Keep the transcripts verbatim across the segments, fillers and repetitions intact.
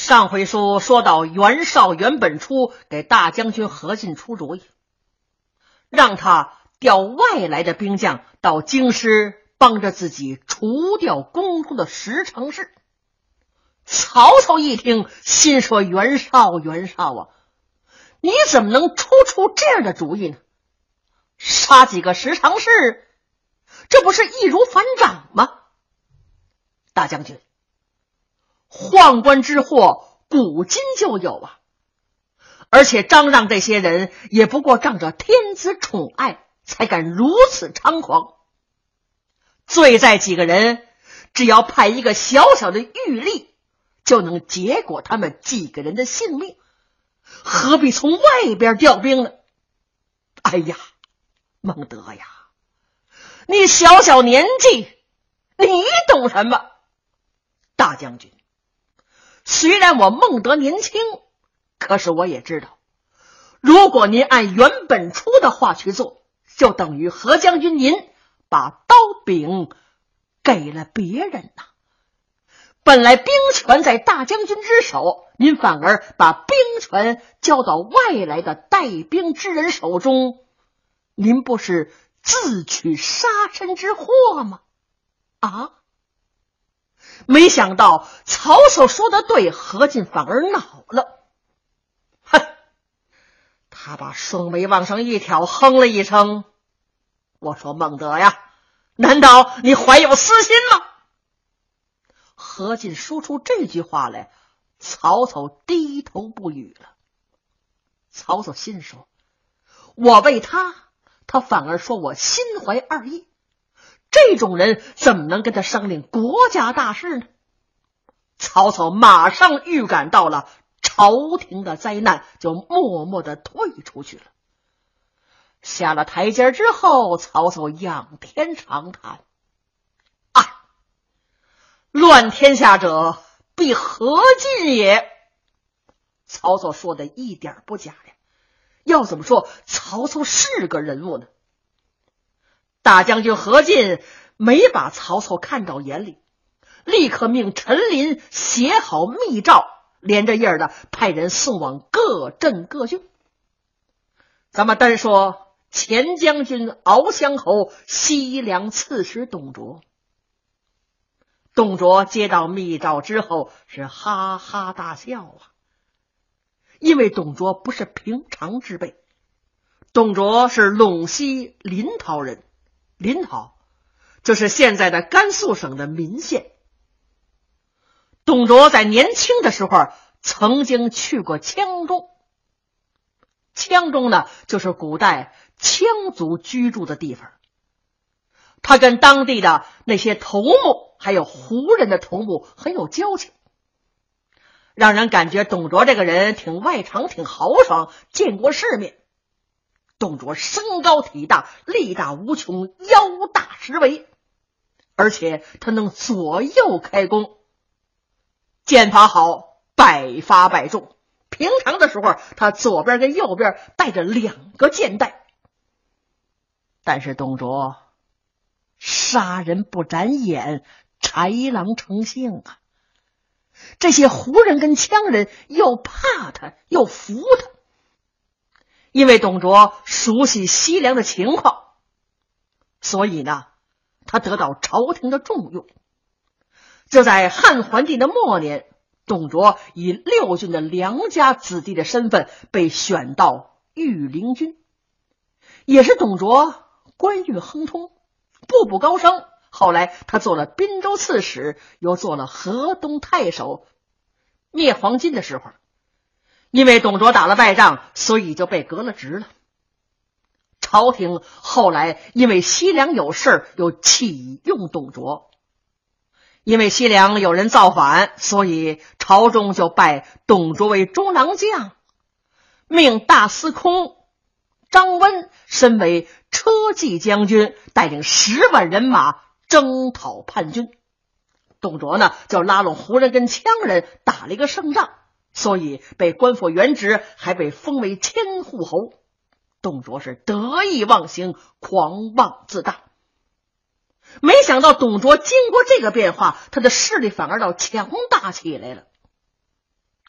上回书说到袁绍袁本初给大将军何进出主意，让他调外来的兵将到京师帮着自己除掉宫中的十常侍。曹操一听，心说袁绍袁绍啊，你怎么能出出这样的主意呢？杀几个十常侍，这不是易如反掌吗？大将军，宦官之祸古今就有啊，而且张让这些人也不过仗着天子宠爱才敢如此猖狂。罪在几个人，只要派一个小小的狱吏就能结果他们几个人的性命，何必从外边调兵呢？哎呀，孟德呀，你小小年纪，你懂什么？大将军，虽然我孟德年轻，可是我也知道，如果您按袁本初的话去做，就等于何将军您把刀柄给了别人呐。本来兵权在大将军之手，您反而把兵权交到外来的带兵之人手中，您不是自取杀身之祸吗？啊！没想到曹操说的对，何进反而恼了。哼！他把双眉往上一挑，哼了一声。我说孟德呀，难道你怀有私心吗？何进说出这句话来，曹操低头不语了。曹操心说，我为他，他反而说我心怀二意，这种人怎么能跟他商量国家大事呢？曹操马上预感到了朝廷的灾难，就默默地退出去了。下了台阶之后，曹操仰天长叹，啊，乱天下者必何进也。曹操说的一点不假呀，要怎么说曹操是个人物呢？大将军何进没把曹操看到眼里，立刻命陈琳写好密诏，连着印儿的派人送往各镇各郡。咱们单说前将军敖乡侯西凉刺史董卓。董卓接到密诏之后是哈哈大笑啊，因为董卓不是平常之辈。董卓是陇西临洮人，临洮就是现在的甘肃省的岷县。董卓在年轻的时候曾经去过羌中，羌中呢就是古代羌族居住的地方。他跟当地的那些头目还有胡人的头目很有交情，让人感觉董卓这个人挺外长挺豪爽，见过世面。董卓身高体大，力大无穷，腰大十围，而且他能左右开弓，剑法好，百发百中。平常的时候他左边跟右边带着两个箭袋。但是董卓杀人不眨眼，豺狼成性啊！这些胡人跟羌人又怕他又服他，因为董卓熟悉西凉的情况，所以呢他得到朝廷的重用。就在汉桓帝的末年，董卓以六郡的良家子弟的身份被选到御林军，也是董卓官运亨通，步步高升。后来他做了滨州刺史，又做了河东太守。灭黄巾的时候，因为董卓打了败仗，所以就被革了职了。朝廷后来因为西凉有事，又启用董卓。因为西凉有人造反，所以朝中就拜董卓为中郎将，命大司空张温身为车骑将军，带领十万人马征讨叛军。董卓呢就拉拢胡人跟羌人，打了一个胜仗，所以被官复原职，还被封为千户侯。董卓是得意忘形，狂妄自大。没想到董卓经过这个变化，他的势力反而倒强大起来了。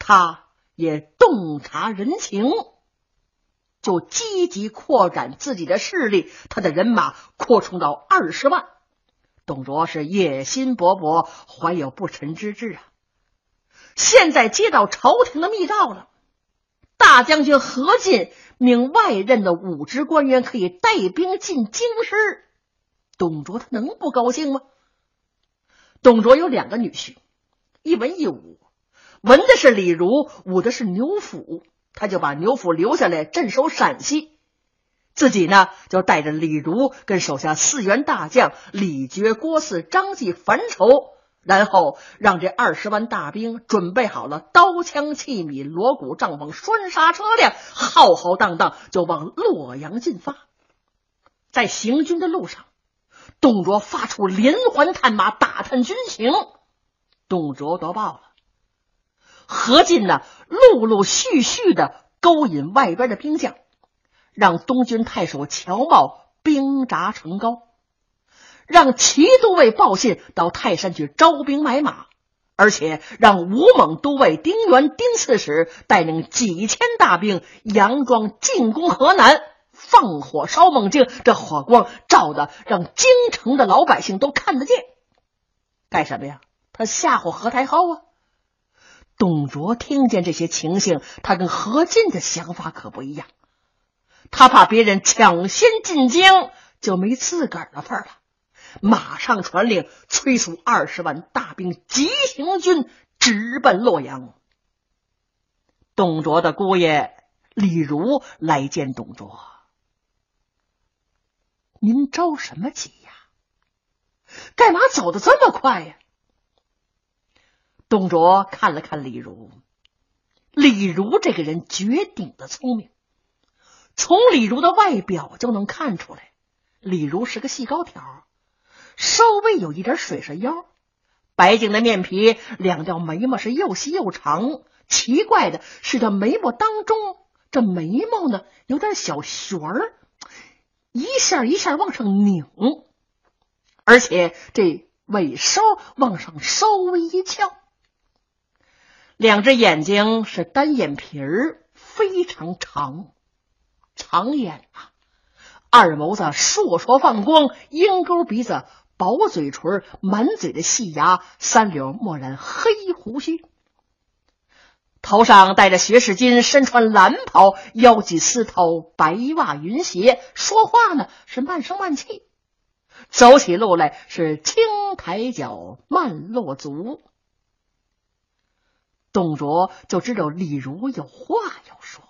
他也洞察人情，就积极扩展自己的势力，他的人马扩充到二十万。董卓是野心勃勃，怀有不臣之志啊！现在接到朝廷的密诏了，大将军何进命外任的武职官员可以带兵进京师，董卓他能不高兴吗？董卓有两个女婿，一文一武，文的是李儒，武的是牛辅，他就把牛辅留下来镇守陕西，自己呢就带着李儒跟手下四员大将李傕、郭汜、张济、樊稠，然后让这二十万大兵准备好了刀枪器皿、锣鼓帐篷、拴沙车辆，浩浩荡荡就往洛阳进发。在行军的路上，董卓发出连环探马，打探军情。董卓得报了，何进呢陆陆续续的勾引外边的兵将，让东军太守乔瑁兵扎成高，让齐都尉报信到泰山去招兵买马，而且让吴猛都尉丁原、丁刺史带领几千大兵佯装进攻河南，放火烧孟京，这火光照的让京城的老百姓都看得见。干什么呀？他吓唬何太后啊！董卓听见这些情形，他跟何进的想法可不一样，他怕别人抢先进京，就没自个儿的份了，马上传令催促二十万大兵急行军，直奔洛阳。董卓的姑爷李儒来见董卓，您着什么急呀？干嘛走得这么快呀？董卓看了看李儒，李儒这个人绝顶的聪明，从李儒的外表就能看出来，李儒是个细高条，稍微有一点水水腰，白净的面皮，两条眉毛是又细又长，奇怪的是这眉毛当中，这眉毛呢有点小旋儿，一下一下往上拧，而且这尾梢往上稍微一翘，两只眼睛是单眼皮儿，非常长，长眼啊，二眸子烁烁放光，鹰钩鼻子，薄嘴唇，满嘴的细牙，三绺墨染黑胡须，头上戴着学士巾，身穿蓝袍，腰系丝绦，白袜云鞋，说话呢是慢声慢气，走起路来是轻抬脚慢落足。董卓就知道李儒有话要说，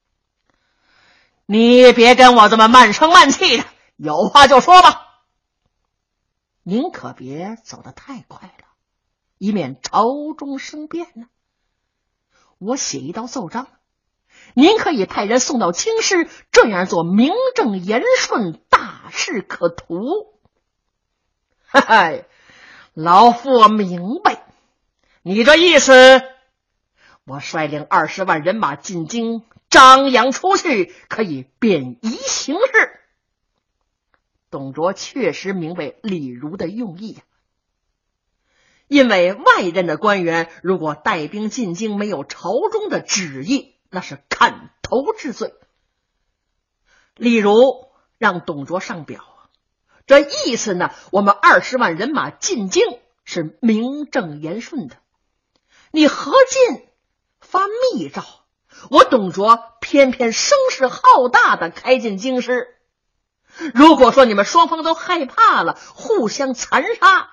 你别跟我这么慢声慢气的，有话就说吧。您可别走得太快了，以免朝中生变呢。我写一道奏章，您可以派人送到京师，这样做名正言顺，大事可图。嗨嗨，老夫明白，你这意思，我率领二十万人马进京，张扬出去，可以便宜行事。董卓确实明白李儒的用意呀、啊，因为外任的官员如果带兵进京没有朝中的旨意，那是砍头之罪。李儒让董卓上表，这意思呢，我们二十万人马进京是名正言顺的。你何进发密诏，我董卓偏偏声势浩大的开进京师。如果说你们双方都害怕了，互相残杀，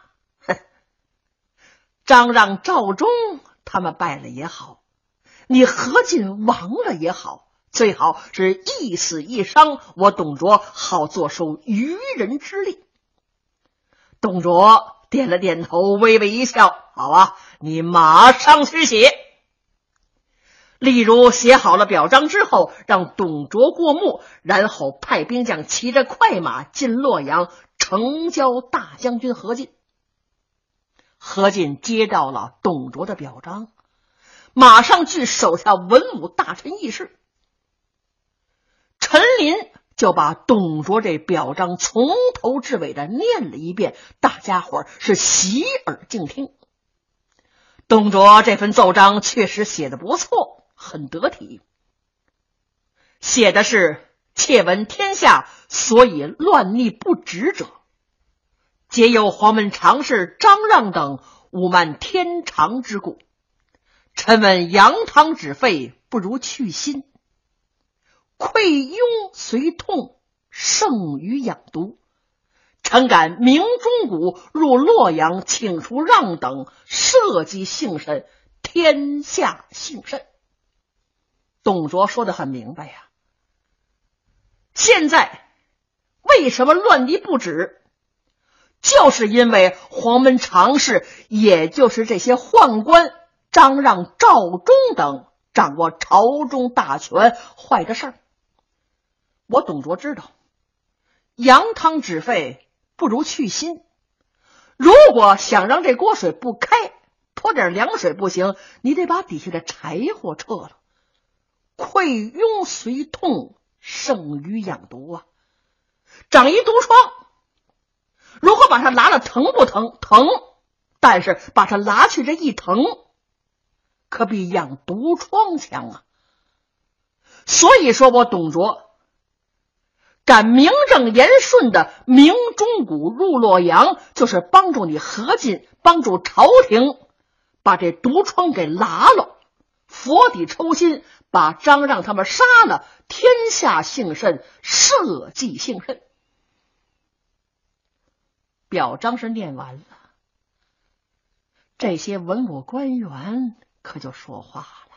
张让、赵忠他们败了也好，你何进亡了也好，最好是一死一伤，我董卓好坐收渔人之利。董卓点了点头，微微一笑，好啊，你马上去写。例如写好了表彰之后，让董卓过目，然后派兵将骑着快马进洛阳，呈交大将军何进。何进接到了董卓的表彰，马上据手下文武大臣议事。陈琳就把董卓这表彰从头至尾的念了一遍，大家伙是洗耳静听。 董卓这份奏章确实写得不错，很得体，写的是窃闻天下所以乱逆不止者，皆有黄门常侍张让等侮慢天长之故。臣闻扬汤止沸，不如去心。溃痈虽痛，胜于养毒。臣敢明钟鼓入洛阳，请出让等，社稷幸甚，天下幸甚。董卓说得很明白呀，现在为什么乱敌不止，就是因为黄门常侍，也就是这些宦官张让、赵忠等掌握朝中大权坏的事儿。我董卓知道，扬汤止沸不如去心。如果想让这锅水不开，泼点凉水不行，你得把底下的柴火撤了。溃痈虽痛，胜于养毒啊！长一毒疮，如果把它拉了，疼不疼？疼，但是把它拉去，这一疼可比养毒疮强啊！所以说我董卓敢名正言顺的明钟鼓入洛阳，就是帮助你何进，帮助朝廷把这毒疮给拉了，釜底抽薪，把张让他们杀了，天下幸甚，社稷幸甚。表彰是念完了，这些文武官员可就说话了。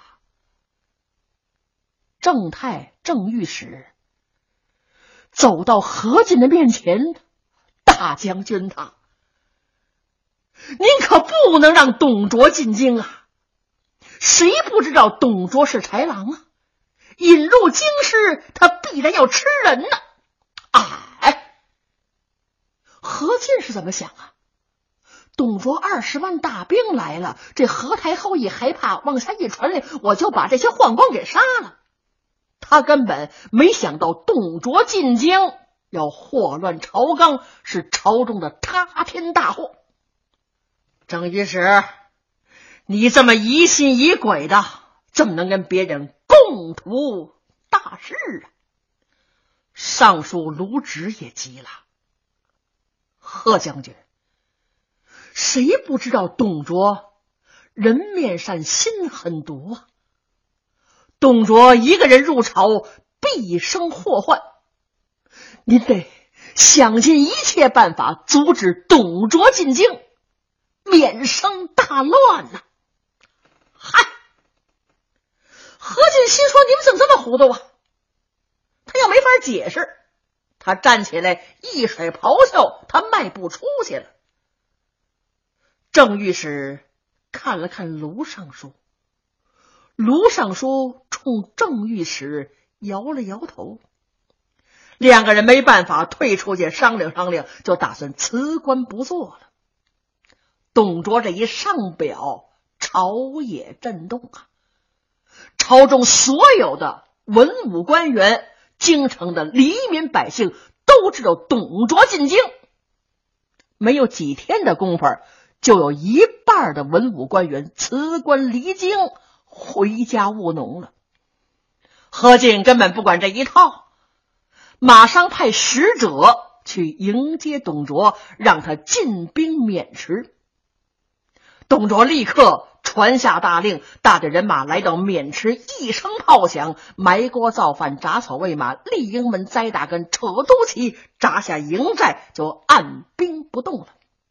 郑泰、郑御史走到何进的面前，大将军他，您可不能让董卓进京啊！谁不知道董卓是豺狼啊？引入京师，他必然要吃人呢！哎，何进是怎么想啊？董卓二十万大兵来了，这何太后一害怕，往下一传令，我就把这些宦官给杀了。他根本没想到董卓进京要祸乱朝纲，是朝中的塌天大祸。郑御史，你这么疑心疑鬼的，怎么能跟别人共图大事啊？尚书卢植也急了，贺将军，谁不知道董卓人面善心狠毒啊？董卓一个人入朝，必生祸患，您得想尽一切办法阻止董卓进京，免生大乱呐、啊！嗨，何进心说，你们怎么这么糊涂啊？他又没法解释，他站起来一甩袍袖，他迈步出去了。郑御史看了看卢尚书，卢尚书冲郑御史摇了摇头，两个人没办法，退出去商量商量，就打算辞官不做了。董卓这一上表，朝野震动啊！朝中所有的文武官员，京城的黎民百姓都知道董卓进京。没有几天的功夫，就有一半的文武官员辞官离京，回家务农了。何进根本不管这一套，马上派使者去迎接董卓，让他进兵渑池。董卓立刻传下大令，带着人马来到渑池，一声炮响，埋锅造饭，铡草喂马，立营门，栽大根，扯都旗，扎下营寨，就按兵不动了。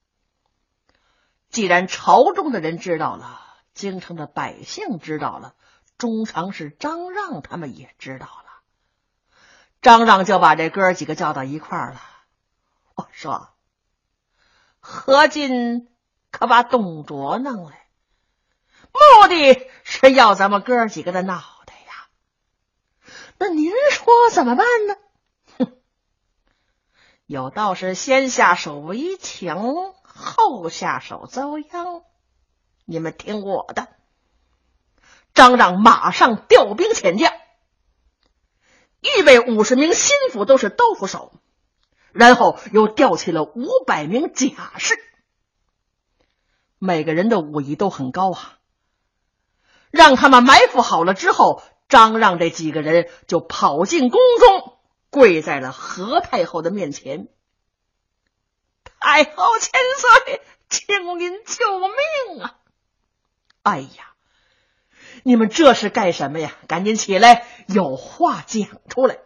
既然朝中的人知道了，京城的百姓知道了，中常侍张让他们也知道了。张让就把这哥几个叫到一块儿了。我说，何进可把董卓弄来，目的是要咱们哥几个的脑袋呀。那您说怎么办呢？哼，有道是先下手为强，后下手遭殃。你们听我的。张让马上调兵遣将，预备五十名心腹都是豆腐手，然后又调起了五百名甲士。 每个人的武艺都很高啊。让他们埋伏好了之后，张让这几个人就跑进宫中，跪在了何太后的面前。太后千岁，请您救命啊！哎呀，你们这是干什么呀？赶紧起来，有话讲出来。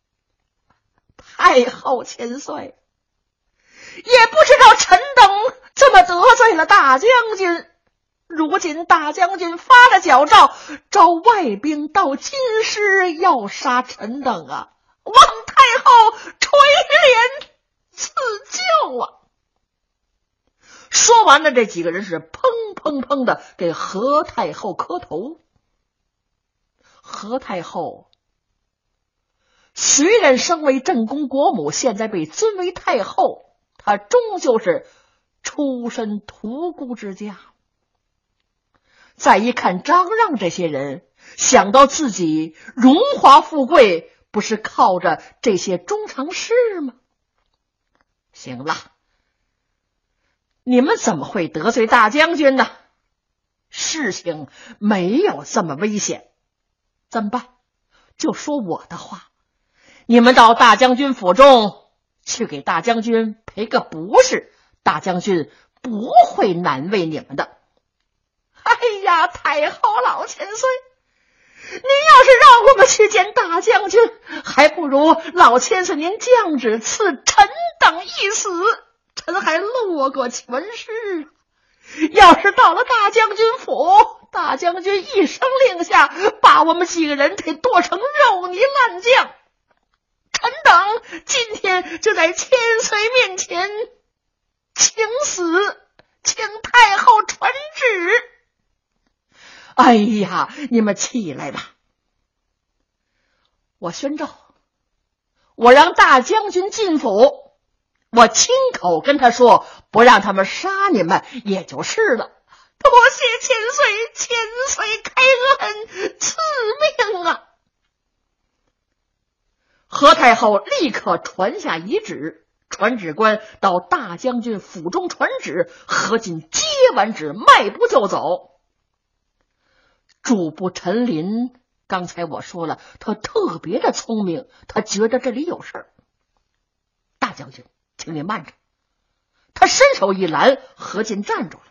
太后千岁，也不知道臣等怎么得罪了大将军，如今大将军发了矫诏，召外兵到京师要杀臣等啊！望太后垂怜赐教啊！说完了，这几个人是砰砰砰的给何太后磕头。何太后虽然身为正宫国母，现在被尊为太后，她终究是出身屠沽之家。再一看张让这些人，想到自己荣华富贵不是靠着这些中常侍吗？行了，你们怎么会得罪大将军呢？事情没有这么危险，怎么办？就说我的话，你们到大将军府中去给大将军赔个不是，大将军不会难为你们的。哎呀，太后老千岁，您要是让我们去见大将军，还不如老千岁您降旨赐臣等一死，臣还落过全尸。要是到了大将军府，大将军一声令下，把我们几个人给剁成肉泥烂酱，臣等今天就在千岁面前请死，请太后传旨。哎呀，你们起来吧！我宣诏，我让大将军进府，我亲口跟他说，不让他们杀你们也就是了。多谢千岁，千岁开恩赐命啊！何太后立刻传下遗旨，传旨官到大将军府中传旨，何进接完旨，迈步就走。主簿陈琳，刚才我说了，他特别的聪明，他觉得这里有事儿。大将军，请你慢着。他伸手一拦，何进站住了。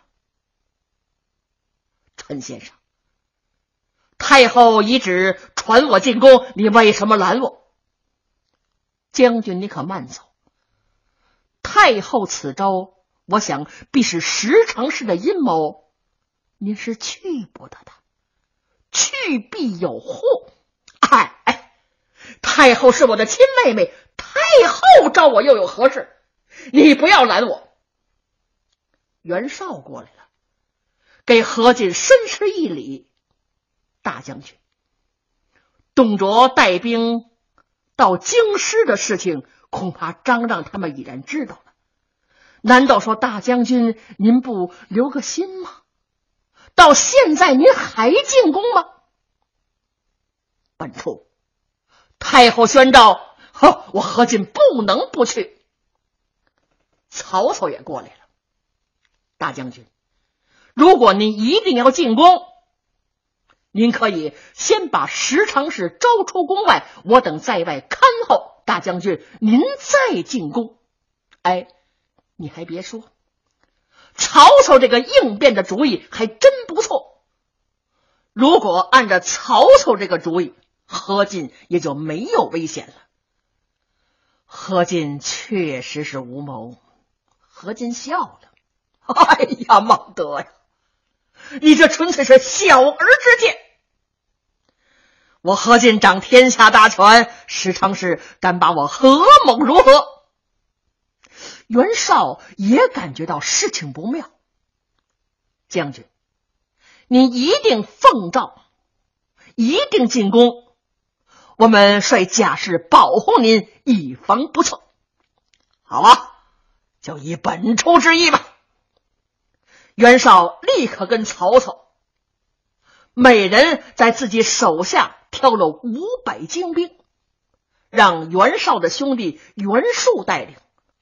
陈先生，太后遗旨传我进宫，你为什么拦我？将军，你可慢走。太后此招，我想必是十常侍的阴谋，您是去不得的。去必有祸。哎哎，太后是我的亲妹妹，太后召我又有何事？你不要拦我。袁绍过来了，给何进深施一礼。大将军，董卓带兵到京师的事情，恐怕张让他们已然知道了。难道说大将军您不留个心吗？到现在您还进宫吗？本处太后宣诏，呵，我何进不能不去。曹操也过来了。大将军，如果您一定要进宫，您可以先把十常侍招出宫外，我等在外看候。大将军您再进宫。哎，你还别说，曹操这个应变的主意还真不错。如果按照曹操这个主意，何进也就没有危险了。何进确实是无谋。何进笑了，哎呀，孟德呀，你这纯粹是小儿之见。我何进掌天下大权，时常是敢把我何猛如何？袁绍也感觉到事情不妙。将军，你一定奉诏，一定进宫，我们率甲士保护您，以防不测。好啊，就以本初之意吧。袁绍立刻跟曹操，每人在自己手下挑了五百精兵，让袁绍的兄弟袁术带领，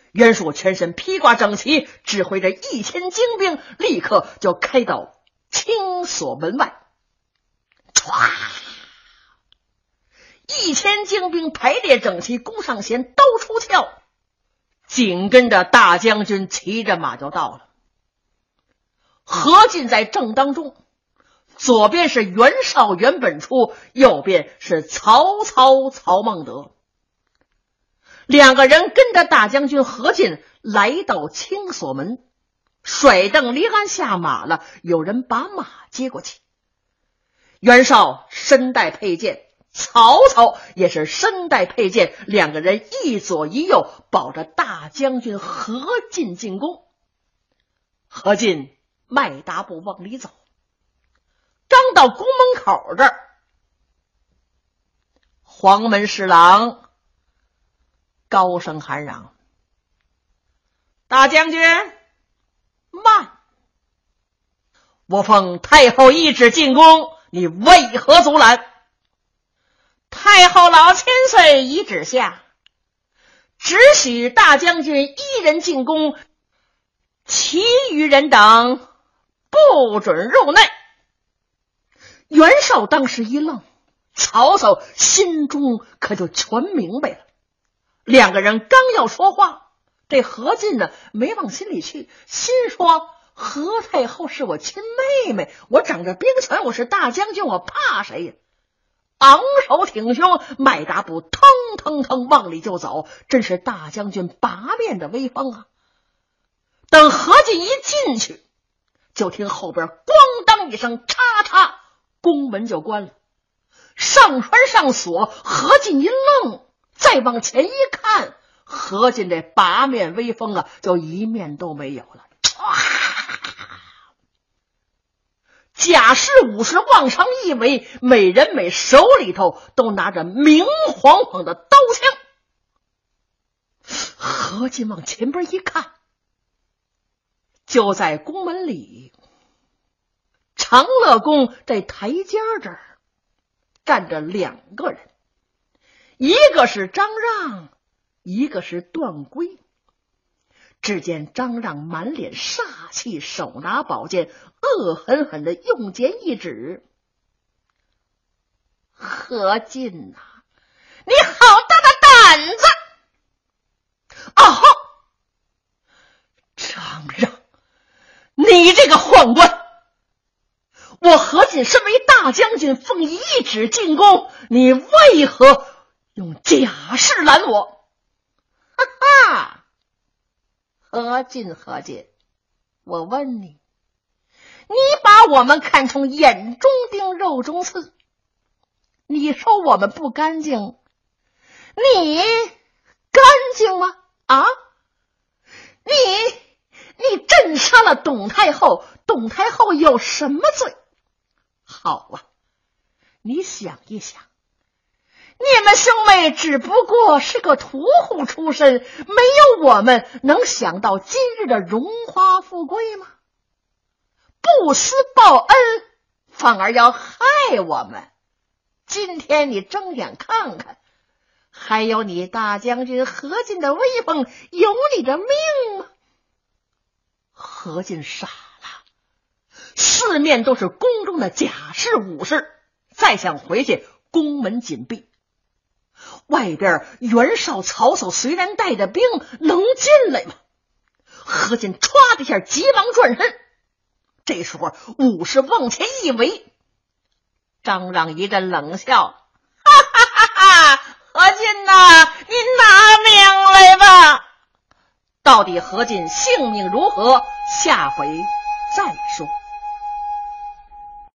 袁术全身披挂整齐，指挥着一千精兵，立刻就开到青锁门外。唰！一千精兵排列整齐，弓上弦，刀出鞘，紧跟着大将军骑着马就到了。何进在正当中，左边是袁绍袁本初，右边是曹操曹孟德。两个人跟着大将军何进来到青锁门，甩蹬离鞍下马了，有人把马接过去。袁绍身带佩剑，曹操也是身带佩剑，两个人一左一右保着大将军何进进攻。何进迈大步往里走，刚到宫门口这儿，黄门侍郎高声喊嚷：“大将军慢！我奉太后懿旨进宫，你为何阻拦？”太后老千岁懿旨下，只许大将军一人进宫，其余人等不准入内。袁绍当时一愣，曹操心中可就全明白了。两个人刚要说话，这何进呢没往心里去，心说何太后是我亲妹妹，我掌着兵权，我是大将军，我怕谁呀？昂首挺胸，迈大步腾腾腾往里就走，真是大将军拔面的威风啊！等何进一进去，就听后边咣当一声，叉叉，宫门就关了，上穿上锁。何进一愣，再往前一看，何进这拔面威风啊，就一面都没有了。甲士武士往上一围，每人每手里头都拿着明晃晃的刀枪。何进往前边一看，就在宫门里长乐宫这台阶这儿站着两个人，一个是张让，一个是段珪。只见张让满脸煞气，手拿宝剑，恶狠狠的用剑一指：“何进呐、啊，你好大的胆子！”啊！张让，你这个宦官！我何进身为大将军，奉懿旨进宫，你为何用假士拦我？哈哈！何进何进，我问你，你把我们看成眼中钉肉中刺，你说我们不干净，你干净吗？啊，你你震杀了董太后，董太后有什么罪？好啊，你想一想，你们兄妹只不过是个屠户出身，没有我们能享到今日的荣华富贵吗？不思报恩，反而要害我们。今天你睁眼看看，还有你大将军何进的威风，有你的命吗？何进傻了，四面都是宫中的甲士武士，再想回去，宫门紧闭。外边袁绍曹操虽然带着兵，能进来吗？何进唰的一下急忙转身，这时候武士往前一围，张让一阵冷笑：“哈哈哈哈！何进呐、啊，你拿命来吧！”到底何进性命如何？下回再说。